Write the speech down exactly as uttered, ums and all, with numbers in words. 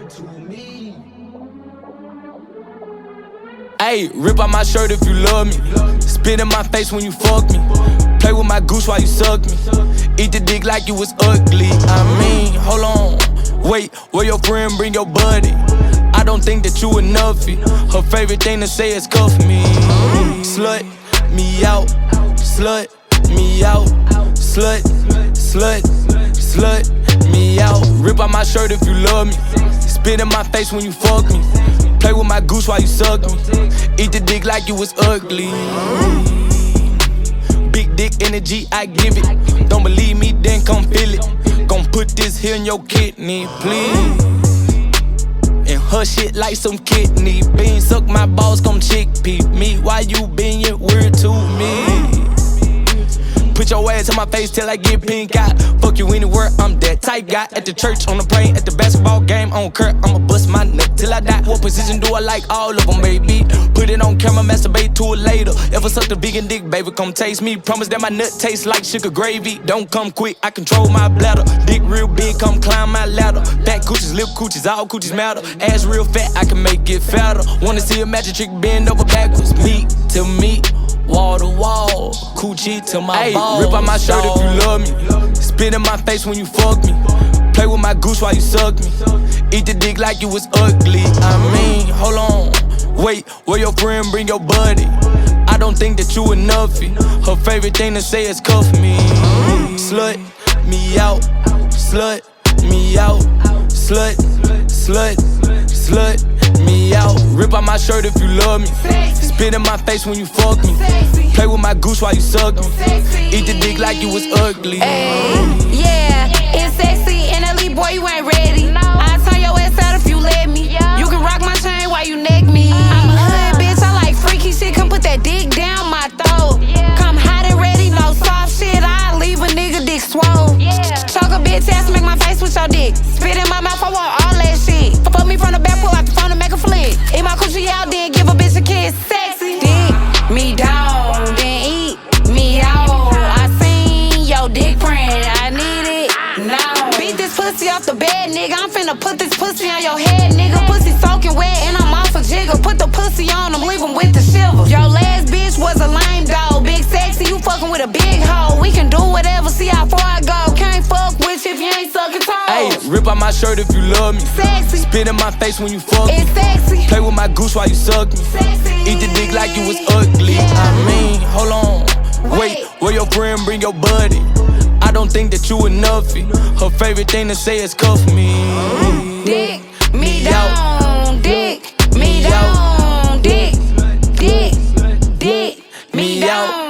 Ayy, rip out my shirt if you love me. Spit in my face when you fuck me. Play with my goose while you suck me. Eat the dick like you was ugly. I mean, hold on. Wait, where your friend bring your buddy? I don't think that you enough. Her favorite thing to say is cuff me. Slut me out. Slut me out. Slut, slut, slut me out. Rip out my shirt if you love me. Spit in my face when you fuck me. Play with my goose while you suck me. Eat the dick like you was ugly. Big dick energy, I give it. Don't believe me, then come feel it. Gon' put this here in your kidney, please. And her shit like some kidney beans. Suck my balls, come chickpea me. Why you being weird to me? Put your ass in my face till I get pink eye. Fuck you anywhere, I'm that type guy. At the church, on the plane, at the basketball game, on Kurt, I'ma bust my nut till I die. What position do I like? All of them, baby. Put it on camera, masturbate to it later. Ever sucked a vegan dick, baby, come taste me. Promise that my nut tastes like sugar gravy. Don't come quick, I control my bladder. Dick real big, come climb my ladder. Back coochies, lip coochies, all coochies matter. Ass real fat, I can make it fatter. Wanna see a magic trick bend over backwards. Meat to meat. Wall to wall, coochie to my balls. Rip out my shirt if you love me. Spit in my face when you fuck me. Play with my goose while you suck me. Eat the dick like you was ugly. I mean, hold on. Wait, where your friend bring your buddy? I don't think that you enough. Her favorite thing to say is cuff me. Slut me out. Slut me out. Slut, slut, slut me out. Rip out my shirt if you love me. Spit in my face when you fuck me. Play with my goose while you suck me. Eat the dick like you was ugly. Ay, yeah, it's sexy and elite, boy, you ain't ready. I'll turn your ass out if you let me. You can rock my chain while you neck me. I'm a hood bitch, I like freaky shit. Come put that dick down my throat. Come hot and ready, no soft shit. I'll leave a nigga dick swole. Choke a bitch ass, make my face with your dick. Spit in my mouth, I want all that shit. Fuck me from the back, pull out the phone and make a flick. Eat my coochie out, then give a bitch a kiss. Sexy. Dick me down, then eat me out. I seen your dick print, I need it now. Beat this pussy off the bed, nigga. I'm finna put this pussy on your head, nigga. Pussy soaking wet and I'm off a jigger. Put the pussy on him, leave him with the shiver. Your last bitch was a lame dog. Big sexy, you fucking with a big hoe. We can do whatever, see how far I go. Can't fuck with you if you ain't sucking toes. Ayy, rip out my shirt if you love me. Sexy. Spit in my face when you fuck me. It's sexy. Play with my goose while you suck me. Sexy. Eat the dick like you was ugly. Yeah. I mean, hold on. Wait, Wait, where your friend bring your buddy? I don't think that you enough. Her favorite thing to say is cuff me. Dick me down, dick me down, dick, dick, dick me down.